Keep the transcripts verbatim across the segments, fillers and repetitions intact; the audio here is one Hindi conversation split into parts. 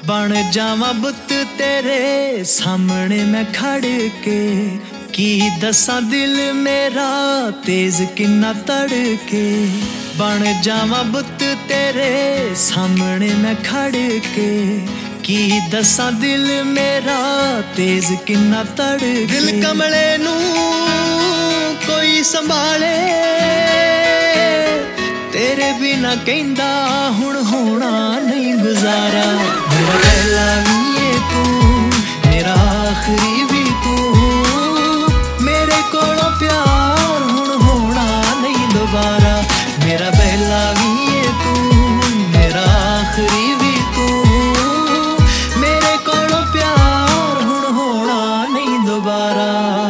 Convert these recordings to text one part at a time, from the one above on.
बन जावा बुत तेरे सामने मैं खड़ के, की दसा दिल मेरा तेज किन्ना तड़के। बन जावा बुत तेरे सामने मैं खड़ के, की दसा दिल मेरा तेज किन्ना तड़के। दिल कमले नू कोई संभाले, तेरे बिना कहंदा हुण होना नहीं गुजारा। मेरा पहला भी है तू, मेरा आखिरी भी तू, मेरे कोलों प्यार हुण होना नहीं दोबारा। मेरा पहला भी है तू, मेरा आखिरी भी तू, मेरे कोलों प्यार हुण होना नहीं दोबारा।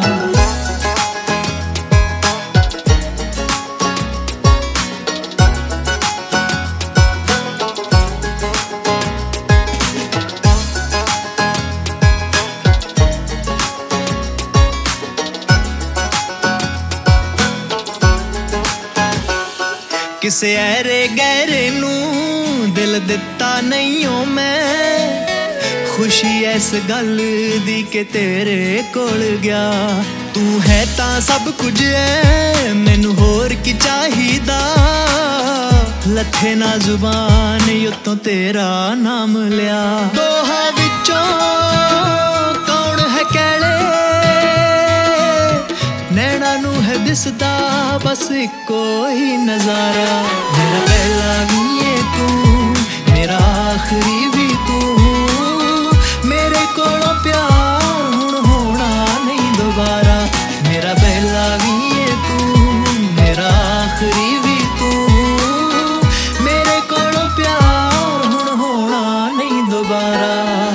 किसे ऐरे गहरे नू दिल दिता नहीं हो मैं, खुशी इस गल दी के तेरे कोल गया। तू है तां सब कुछ है, मैनू होर की चाहिदा। लथे ना जुबान युतों तेरा नाम लिया। दोहा विचों कौन है कैले, नैना नू है दिसदा बस इको ही नजारा। मेरा पहला भी है तू, मेरा आखिरी भी तू, मेरे कोलों प्यार हुण होना नहीं दोबारा। मेरा पहला भी है तू, मेरा आखिरी भी तू, मेरे कोलों प्यार हुण होना नहीं दोबारा।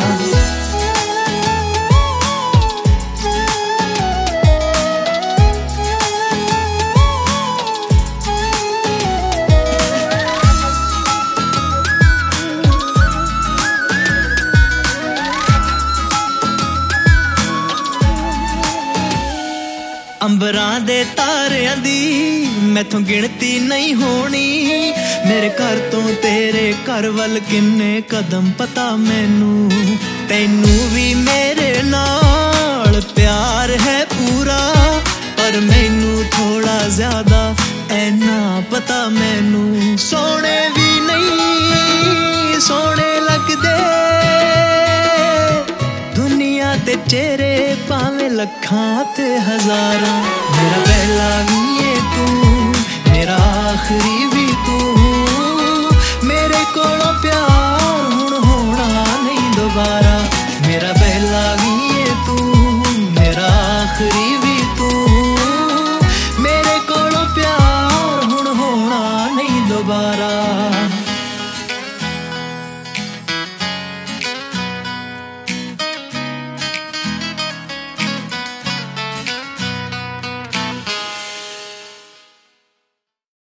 अंबरां दे तारियां दी मैथों गिनती नहीं होनी, मेरे घर तो तेरे घर वल किन्ने कदम पता मैनू। तैनू भी मेरे नाल प्यार है पूरा, पर मैनू थोड़ा ज्यादा ऐना पता मैनू। सोने भी नहीं सोने लगदे दुनिया ते चेहरे भावें लखां ते हजारां। मेरा पहला भी है तू, मेरा आखिरी